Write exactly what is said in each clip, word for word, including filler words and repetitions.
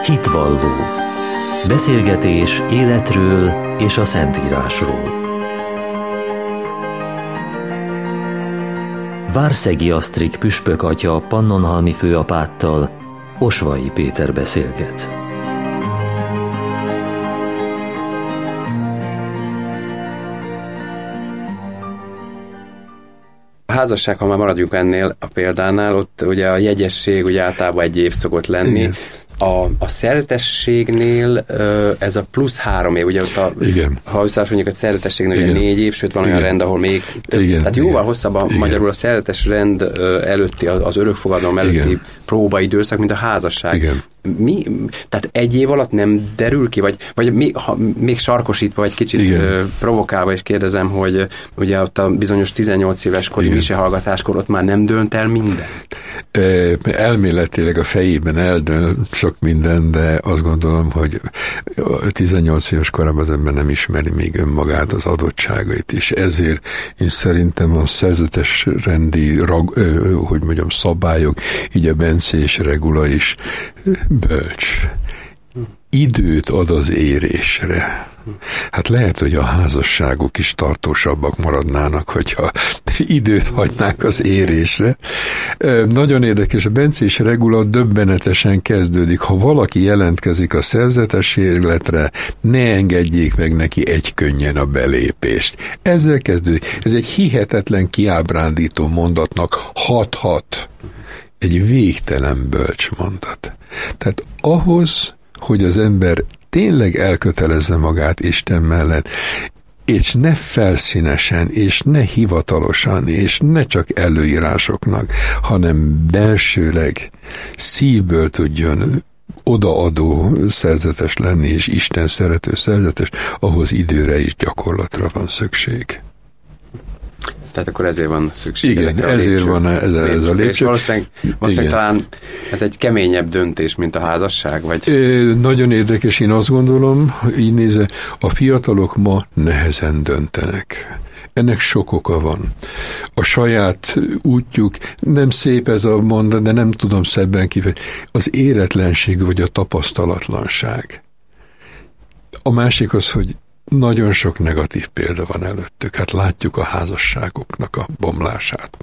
Hitvalló. Beszélgetés életről és a Szentírásról. Várszegi Asztrik püspök atya Pannonhalmi főapáttal Osvai Péter beszélget. A házasság, ha már maradjunk ennél a példánál, ott ugye a jegyesség ugye általában egy év szokott lenni. Igen. A, a szerzetességnél ez a plusz három év, ugye ott a, ha összehasonlítjuk, a szerzetességnél ugye négy év, sőt van olyan rend, ahol még több, igen. Tehát jóval igen. hosszabb a magyarul a szerzetes rend előtti, az örökfogadalom előtti igen. próbaidőszak, mint a házasság. Igen. Mi, tehát egy év alatt nem derül ki, vagy, vagy mi, ha, még sarkosítva, vagy kicsit igen. provokálva is kérdezem, hogy ugye ott a bizonyos tizennyolc éves kori misehallgatáskor ott már nem dönt el minden? Elméletileg a fejében eldől sok minden, de azt gondolom, hogy tizennyolc éves korában az ember nem ismeri még önmagát, az adottságait, és ezért én szerintem a szerzetes rendi, rag, hogy mondjam, szabályok, így a bencés regula is bölcs. Időt ad az érésre. Hát lehet, hogy a házasságok is tartósabbak maradnának, hogyha időt hagynák az érésre. Nagyon érdekes, a bencés regula döbbenetesen kezdődik. Ha valaki jelentkezik a szerzetes életre, ne engedjék meg neki egykönnyen a belépést. Ezzel kezdődik. Ez egy hihetetlen kiábrándító mondatnak hat-hat. Egy végtelen bölcs mondat. Tehát ahhoz, hogy az ember tényleg elkötelezze magát Isten mellett, és ne felszínesen, és ne hivatalosan, és ne csak előírásoknak, hanem belsőleg szívből tudjon odaadó szerzetes lenni, és Isten szerető szerzetes, ahhoz időre és gyakorlatra van szükség. Tehát akkor ezért van szükség. Igen, ezért lépcső, van ez, ez a lépcső. És valószínűleg, valószínűleg talán ez egy keményebb döntés, mint a házasság, vagy? É, nagyon érdekes, én azt gondolom, így nézve, a fiatalok ma nehezen döntenek. Ennek sok oka van. A saját útjuk, nem szép ez a mondat, de nem tudom szebben kifejezni, az éretlenség vagy a tapasztalatlanság. A másik az, hogy nagyon sok negatív példa van előttük. Hát látjuk a házasságoknak a bomlását.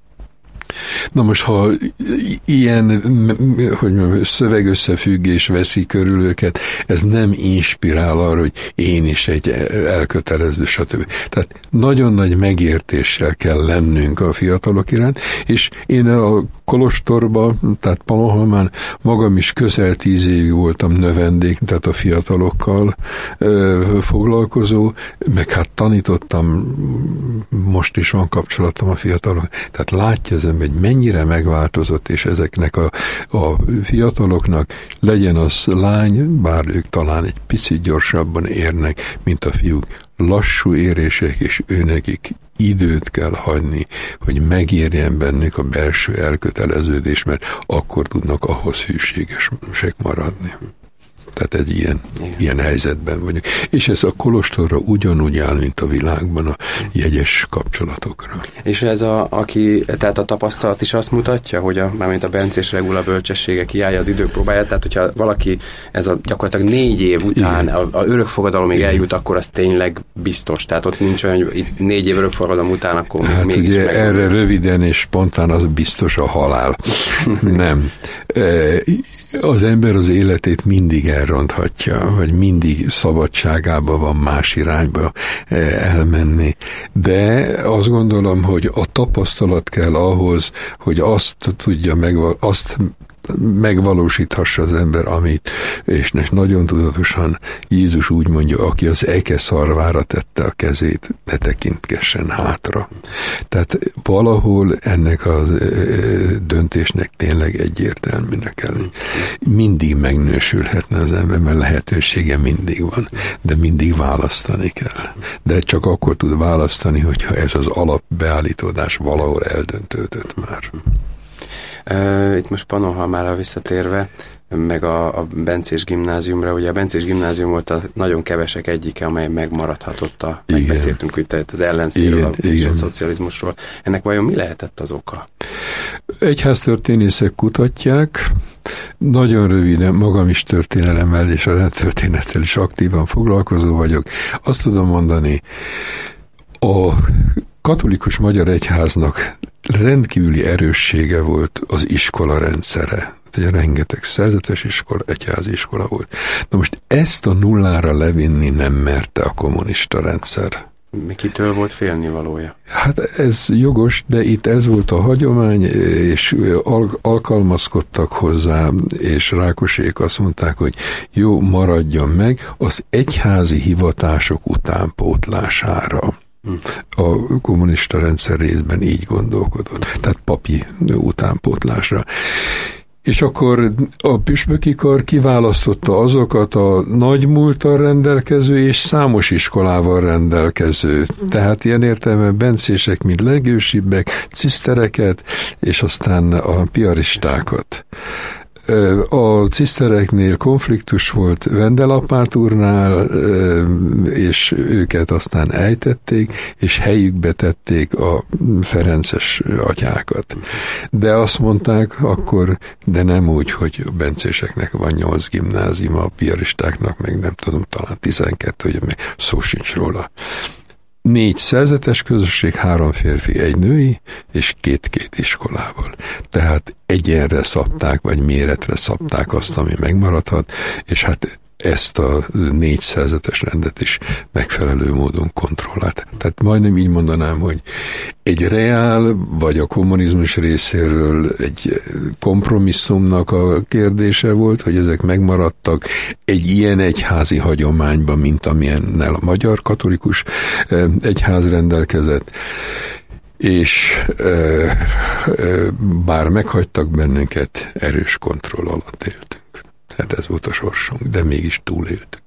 Na most, ha ilyen, hogy mondjam, szövegösszefüggés veszi körül őket, ez nem inspirál arra, hogy én is egy elkötelező, stb. Tehát nagyon nagy megértéssel kell lennünk a fiatalok iránt, és én a kolostorban, tehát Pannonhalmán magam is közel tíz évig voltam növendék, tehát a fiatalokkal ö, foglalkozó, meg hát tanítottam, most is van kapcsolatom a fiatalok, tehát látja az ember, hogy mennyire megváltozott, és ezeknek a, a fiataloknak legyen az lány, bár ők talán egy picit gyorsabban érnek, mint a fiúk, lassú érések, és őnekik időt kell hagyni, hogy megérjen bennük a belső elköteleződés, mert akkor tudnak ahhoz hűségesek maradni. Tehát egy ilyen, ilyen helyzetben vagyunk. És ez a kolostorra ugyanúgy áll, mint a világban a jegyes kapcsolatokra. És ez a, aki, tehát a tapasztalat is azt mutatja, hogy a, mármint a bencés regula bölcsessége kiállja az idők próbáját, tehát hogyha valaki ez a gyakorlatilag négy év után a, a örökfogadalomig eljut, akkor az tényleg biztos. Tehát ott nincs olyan, hogy itt négy év örökfogadalom után, akkor hát mégis ugye meg... erre röviden és spontán az biztos a halál. Nem. Az ember az életét mindig elronthatja, vagy mindig szabadságában van más irányba elmenni. De azt gondolom, hogy a tapasztalat kell ahhoz, hogy azt tudja megval- azt megvalósíthassa az ember, amit, és nagyon tudatosan Jézus úgy mondja, aki az eke szarvára tette a kezét, ne tekintkessen hátra. Tehát valahol ennek a döntésnek tényleg egyértelműnek kell. Mindig megnősülhetne az ember, mert lehetősége mindig van, de mindig választani kell. De csak akkor tud választani, hogyha ez az alapbeállítódás valahol eldöntődött már. Uh, itt most Pannonhalmára visszatérve, meg a, a bencés gimnáziumra, ugye a bencés gimnázium volt a nagyon kevesek egyike, amely megmaradhatott a, megbeszéltünk itt az ellenszéről, a szocializmusról. Ennek vajon mi lehetett az oka? Egyháztörténészek kutatják, nagyon röviden, magam is történelemmel és a rendtörténettel is aktívan foglalkozó vagyok. Azt tudom mondani, a katolikus magyar egyháznak rendkívüli erőssége volt az iskola rendszere. Ugye rengeteg szerzetes iskola, egyházi iskola volt. Na most ezt a nullára levinni nem merte a kommunista rendszer. Kitől volt félnivalója? Hát ez jogos, de itt ez volt a hagyomány, és al- alkalmazkodtak hozzá, és Rákosék azt mondták, hogy jó, maradjon meg az egyházi hivatások utánpótlására. A kommunista rendszer részben így gondolkodott, tehát papi utánpótlásra. És akkor a püspöki kar kiválasztotta azokat a nagy múlttal rendelkező és számos iskolával rendelkező. Tehát ilyen értelemben bencések, mint legősibbek, cisztereket, és aztán a piaristákat. A cisztereknél konfliktus volt Vendelapát úrnál, és őket aztán ejtették, és helyükbe tették a ferences atyákat. De azt mondták akkor, de nem úgy, hogy a bencéseknek van nyolc gimnáziuma, a piaristáknak meg nem tudom, talán tizenkettő, hogy még szó sincs róla. Négy szerzetes közösség, három férfi, egy női, és két-két iskolával. Tehát egyenre szabták, vagy méretre szabták azt, ami megmaradhat, és hát ezt a négy szerzetes rendet is megfelelő módon kontrollált. Tehát majdnem így mondanám, hogy egy reál, vagy a kommunizmus részéről egy kompromisszumnak a kérdése volt, hogy ezek megmaradtak egy ilyen egyházi hagyományban, mint amilyennel a magyar katolikus egyház rendelkezett, és bár meghagytak bennünket, erős kontroll alatt éltünk. Hát ez volt a sorsunk, de mégis túléltük.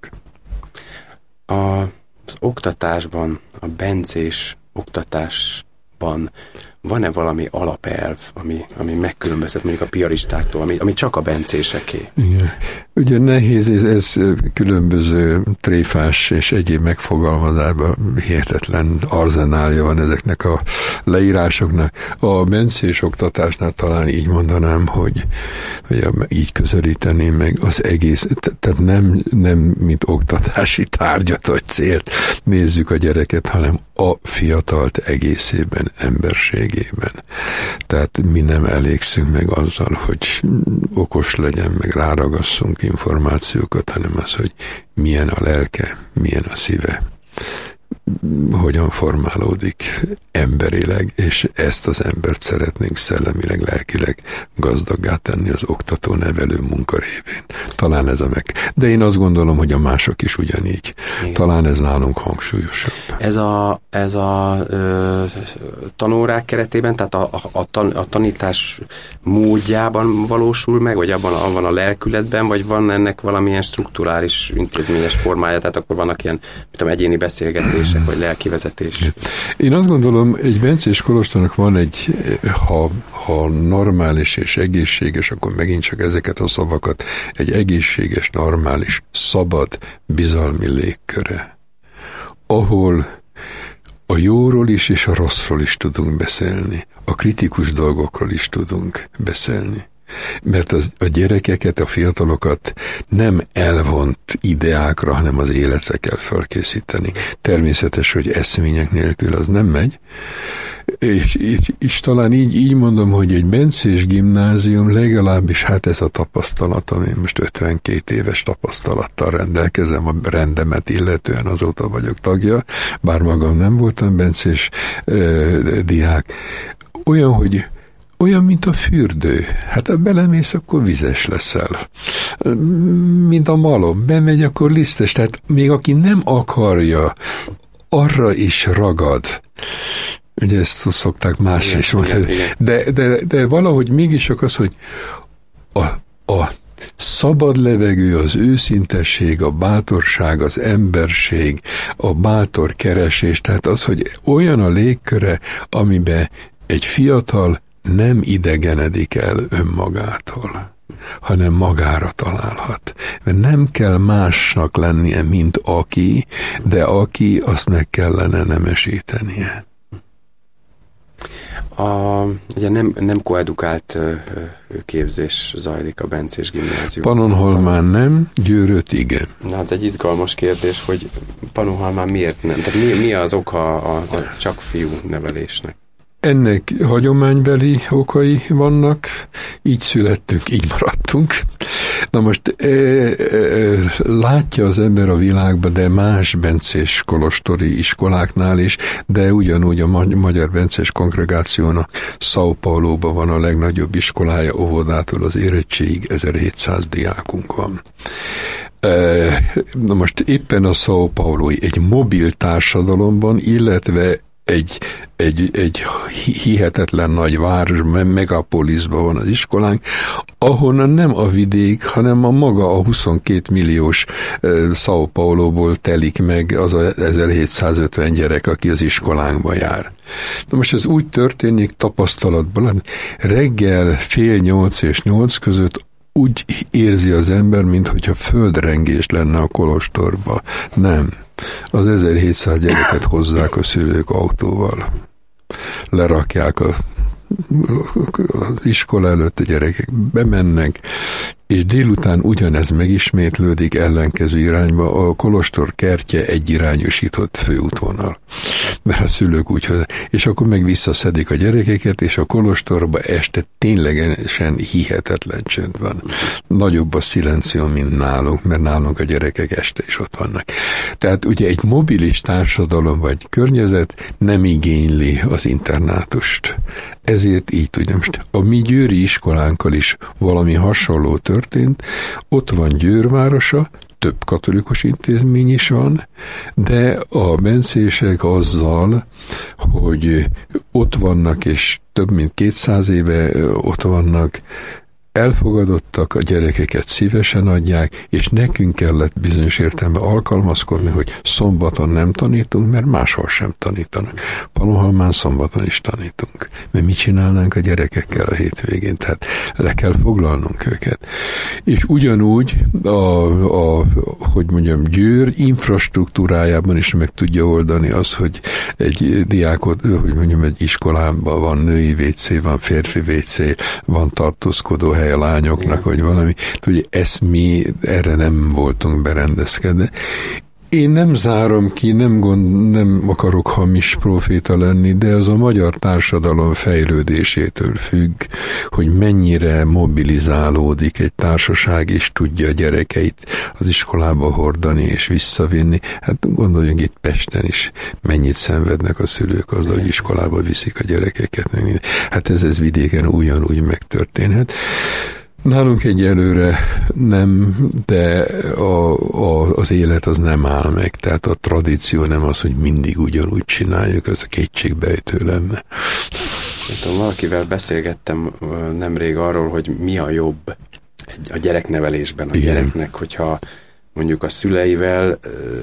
A, az oktatásban, a bencés oktatásban van-e valami alapelv, ami, ami megkülönböztet mondjuk a piaristáktól, ami, ami csak a bencéseké? Igen. Ugye nehéz, ez, ez különböző tréfás és egyéb megfogalmazásban hihetetlen arzenálja van ezeknek a leírásoknak. A bencés oktatásnál talán így mondanám, hogy, hogy így közelíteném meg az egész, tehát nem, nem mint oktatási tárgyat vagy célt nézzük a gyereket, hanem a fiatalt egészében, emberségében. Tehát mi nem elégszünk meg azzal, hogy okos legyen, meg ráragasszunk információkat, hanem az, hogy milyen a lelke, milyen a szíve, hogyan formálódik emberileg, és ezt az embert szeretnénk szellemileg, lelkileg gazdaggá tenni az oktató-nevelő munka révén. Talán ez a meg. De én azt gondolom, hogy a mások is ugyanígy. Igen. Talán ez nálunk hangsúlyosabb. Ez a, ez a ö, tanórák keretében, tehát a, a, tan, a tanítás módjában valósul meg, vagy abban, abban a lelkületben, vagy van ennek valamilyen strukturális, intézményes formája, tehát akkor vannak ilyen, tudom, egyéni beszélgetések, vagy lelkivezetés. Én azt gondolom, egy bencés kolostornak van egy, ha, ha normális és egészséges, akkor megint csak ezeket a szavakat, egy egészséges, normális, szabad, bizalmi légköre, ahol a jóról is és a rosszról is tudunk beszélni, a kritikus dolgokról is tudunk beszélni. Mert az, a gyerekeket, a fiatalokat nem elvont ideákra, hanem az életre kell felkészíteni. Természetes, hogy eszmények nélkül az nem megy, és, és, és talán így, így mondom, hogy egy bencés gimnázium legalábbis, hát ez a tapasztalatom, én most ötvenkét éves tapasztalattal rendelkezem, a rendemet illetően azóta vagyok tagja, bár magam nem voltam bencés eh, diák, olyan, hogy olyan, mint a fürdő. Hát ha belemész, akkor vizes leszel. Mint a malom. Bemegy, akkor lisztes. Tehát még aki nem akarja, arra is ragad. Ugye ezt szokták más igen, is mondani. De, de, de valahogy mégis csak az, hogy a, a szabad levegő, az őszintesség, a bátorság, az emberség, a bátor keresés, tehát az, hogy olyan a légköre, amiben egy fiatal nem idegenedik el önmagától, hanem magára találhat. Mert nem kell másnak lennie, mint aki, de aki, azt meg kellene nemesítenie. A, ugye nem, nem koedukált képzés zajlik a Bencés gimnáziumban. Pannonhalmán nem, Győrött igen. Na, ez egy izgalmas kérdés, hogy Pannonhalmán miért nem? Tehát mi, mi az oka a, a csak fiú nevelésnek? Ennek hagyománybeli okai vannak, így születtünk, így maradtunk. Na most e, e, látja az ember a világban, de más bencés kolostori iskoláknál is, de ugyanúgy a Magyar Bencés Kongregációnak São Paulo-ban van a legnagyobb iskolája, óvodától az érettségig ezerhétszáz diákunk van. E, na most éppen a São Paulo egy mobil társadalomban, illetve egy, egy, egy hihetetlen nagy város, megapoliszban van az iskolánk, ahonnan nem a vidék, hanem a maga a huszonkét milliós São Paulo-ból telik meg az a ezerhétszázötven gyerek, aki az iskolánkba jár. Na most ez úgy történik tapasztalatban, reggel fél nyolc és nyolc között úgy érzi az ember, mintha földrengés lenne a kolostorba. Nem. Az ezerhétszáz gyereket hozzák a szülők autóval. Lerakják a, az iskola előtt, a gyerekek bemennek, és délután ugyanez megismétlődik ellenkező irányba, a kolostor kertje egyirányosított főútvonal. Mert a szülők úgy hozzá, és akkor meg visszaszedik a gyerekeket, és a kolostorba este ténylegesen hihetetlen csönd van. Nagyobb a szilenció, mint nálunk, mert nálunk a gyerekek este is ott vannak. Tehát ugye egy mobilis társadalom vagy környezet nem igényli az internátust. Ezért így tudja. Most a mi győri iskolánkkal is valami hasonló történt. Ott van Győr városa, több katolikus intézmény is van, de a bencések azzal, hogy ott vannak, és több mint kétszáz éve ott vannak, elfogadottak, a gyerekeket szívesen adják, és nekünk kellett bizonyos értelemben alkalmazkodni, hogy szombaton nem tanítunk, mert máshol sem tanítanak. Pannonhalmán szombaton is tanítunk. Mert mit csinálnánk a gyerekekkel a hétvégén? Tehát le kell foglalnunk őket. És ugyanúgy, a, a, hogy mondjam, Győr infrastruktúrájában is meg tudja oldani az, hogy egy diákot, hogy mondjam, egy iskolában van női vécé, van férfi vécé, van tartózkodó hely a lányoknak, vagy valami. Ugye ezt mi erre nem voltunk berendezkedve. Én nem zárom ki, nem, gond, nem akarok hamis proféta lenni, de az a magyar társadalom fejlődésétől függ, hogy mennyire mobilizálódik egy társaság, és tudja a gyerekeit az iskolába hordani és visszavinni. Hát gondoljunk itt Pesten is, mennyit szenvednek a szülők azzal, hogy iskolába viszik a gyerekeket. Hát ez, ez vidéken ugyanúgy megtörténhet. Nálunk egyelőre nem, de a, a, az élet az nem áll meg, tehát a tradíció nem az, hogy mindig ugyanúgy csináljuk, az a kétségbejtő lenne. Tudom, valakivel beszélgettem nemrég arról, hogy mi a jobb a gyereknevelésben a Igen. gyereknek, hogyha mondjuk a szüleivel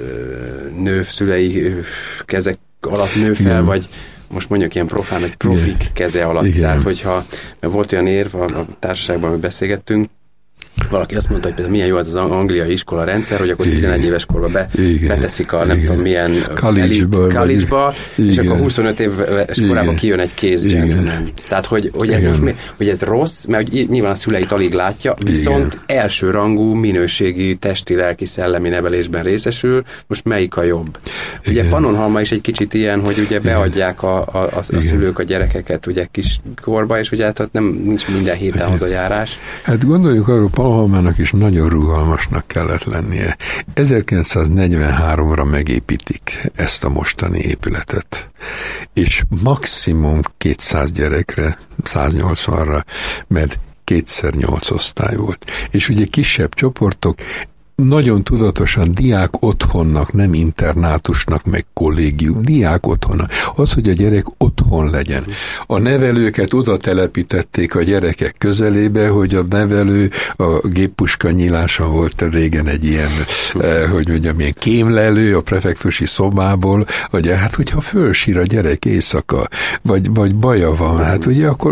nő, szülei kezek alatt nő fel, Igen. vagy most mondjuk ilyen profán, hogy profik Igen. keze alatt. Igen. Tehát, hogyha mert volt olyan érv a, a társaságban, hogy beszélgettünk, valaki azt mondta, hogy milyen jó az az angliai iskola rendszer, hogy akkor tizenegy éves korban be, beteszik a nem Igen. tudom milyen college-ba, és akkor huszonöt éves korában kijön egy kész gentleman. Tehát, hogy, hogy, ez most, hogy ez rossz, mert nyilván a szüleit alig látja, viszont Igen. elsőrangú minőségi testi, lelki, szellemi nevelésben részesül, most melyik a jobb? Igen. Ugye Pannonhalma is egy kicsit ilyen, hogy ugye beadják a, a, a, a szülők a gyerekeket ugye kiskorba, és ugye hát nem nincs minden héten hazajárás. Hát gondoljuk arról, Pannonhalmának is nagyon rugalmasnak kellett lennie. ezerkilencszáznegyvenháromra megépítik ezt a mostani épületet, és maximum kétszáz gyerekre, száznyolcvanra, mert kétszer nyolc osztály volt. És ugye kisebb csoportok, nagyon tudatosan diák otthonnak, nem internátusnak, meg kollégium, diák otthonnak. Az, hogy a gyerek otthon legyen. A nevelőket oda telepítették a gyerekek közelébe, hogy a nevelő a géppuska nyílása volt régen egy ilyen, eh, hogy mondjam, ilyen kémlelő a prefektusi szobából, hogy hát, hogyha fölsír a gyerek éjszaka, vagy, vagy baja van, hát ugye akkor ott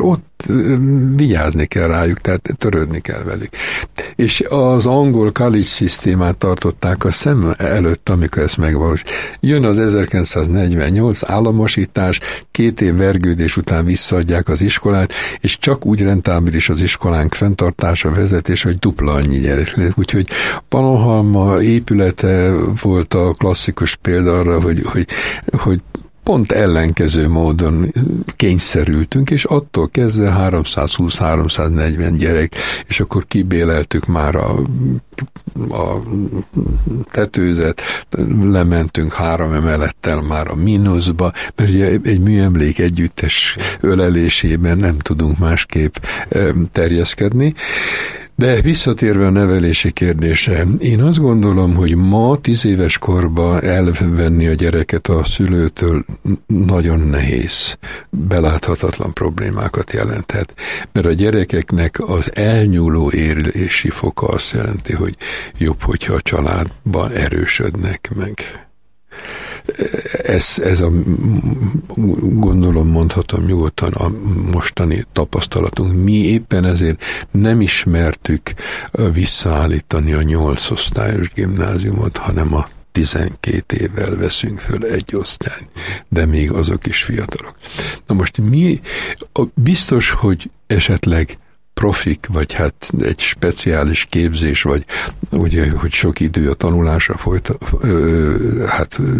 tehát vigyázni kell rájuk, tehát törődni kell velük. És az angol college szisztémát tartották a szem előtt, amikor ezt megvalósít. Jön az ezerkilencszáznegyvennyolc államosítás, két év vergődés után visszaadják az iskolát, és csak úgy rentábilis az iskolánk fenntartása, vezetés, hogy dupla annyi gyerek lesz. Úgyhogy Pannonhalma épülete volt a klasszikus példa arra, hogy, hogy, hogy pont ellenkező módon kényszerültünk, és attól kezdve háromszázhúsz-háromszáznegyven gyerek, és akkor kibéleltük már a, a tetőzet, lementünk három emelettel már a mínuszba, mert ugye egy műemlék együttes ölelésében nem tudunk másképp terjeszkedni. De visszatérve a nevelési kérdése, én azt gondolom, hogy ma tíz éves korban elvenni a gyereket a szülőtől nagyon nehéz, beláthatatlan problémákat jelenthet, mert a gyerekeknek az elnyúló élési foka azt jelenti, hogy jobb, hogyha a családban erősödnek meg. Ez, ez a, gondolom mondhatom nyugodtan a mostani tapasztalatunk. Mi éppen ezért nem ismertük visszaállítani a nyolc osztályos gimnáziumot, hanem a tizenkét évvel veszünk föl egy osztályt, de még azok is fiatalok. Na most mi, biztos, hogy esetleg profik, vagy hát egy speciális képzés, vagy ugye, hogy sok idő a tanulásra folyta, ö, hát ö,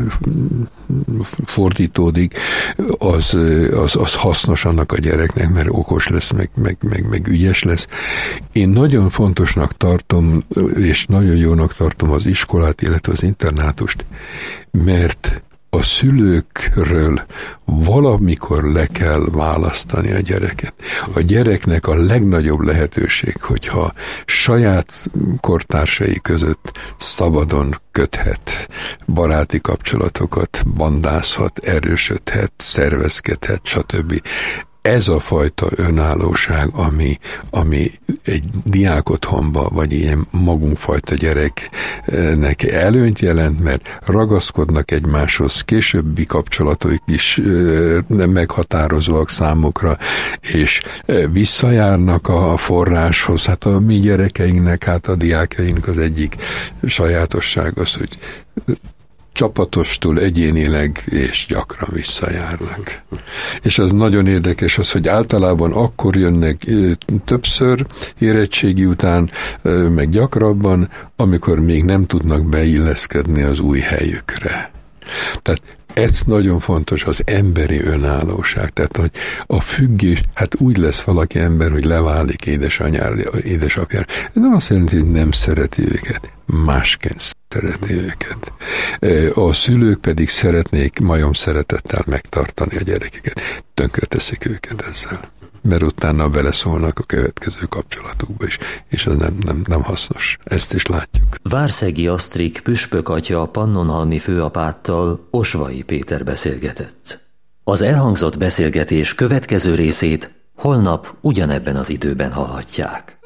fordítódik, az, az, az hasznos annak a gyereknek, mert okos lesz, meg, meg, meg, meg ügyes lesz. Én nagyon fontosnak tartom, és nagyon jónak tartom az iskolát, illetve az internátust, mert a szülőkről valamikor le kell választani a gyereket. A gyereknek a legnagyobb lehetőség, hogyha saját kortársai között szabadon köthet baráti kapcsolatokat, bandázhat, erősödhet, szervezkedhet, stb. Ez a fajta önállóság, ami, ami egy diákotthonba, vagy ilyen magunkfajta gyereknek előnyt jelent, mert ragaszkodnak egymáshoz, későbbi kapcsolatok is meghatározóak számukra, és visszajárnak a forráshoz. Hát a mi gyerekeinknek, hát a diákjainknak az egyik sajátosság az, hogy csapatostul egyénileg és gyakran visszajárnak. És az nagyon érdekes az, hogy általában akkor jönnek többször érettségi után, meg gyakrabban, amikor még nem tudnak beilleszkedni az új helyükre. Tehát ez nagyon fontos, az emberi önállóság. Tehát, hogy a függés, hát úgy lesz valaki ember, hogy leválik édesanyjára, édesapjára. Ez nem azt jelenti, hogy nem szereti őket. Másként szereti őket. A szülők pedig szeretnék majom szeretettel megtartani a gyerekeket. Tönkreteszik őket ezzel. Mert utána beleszólnak a következő kapcsolatukba is, és ez nem, nem, nem hasznos. Ezt is látjuk. Várszegi Asztrik püspök atya pannonhalmi főapáttal Osvai Péter beszélgetett. Az elhangzott beszélgetés következő részét holnap ugyanebben az időben hallhatják.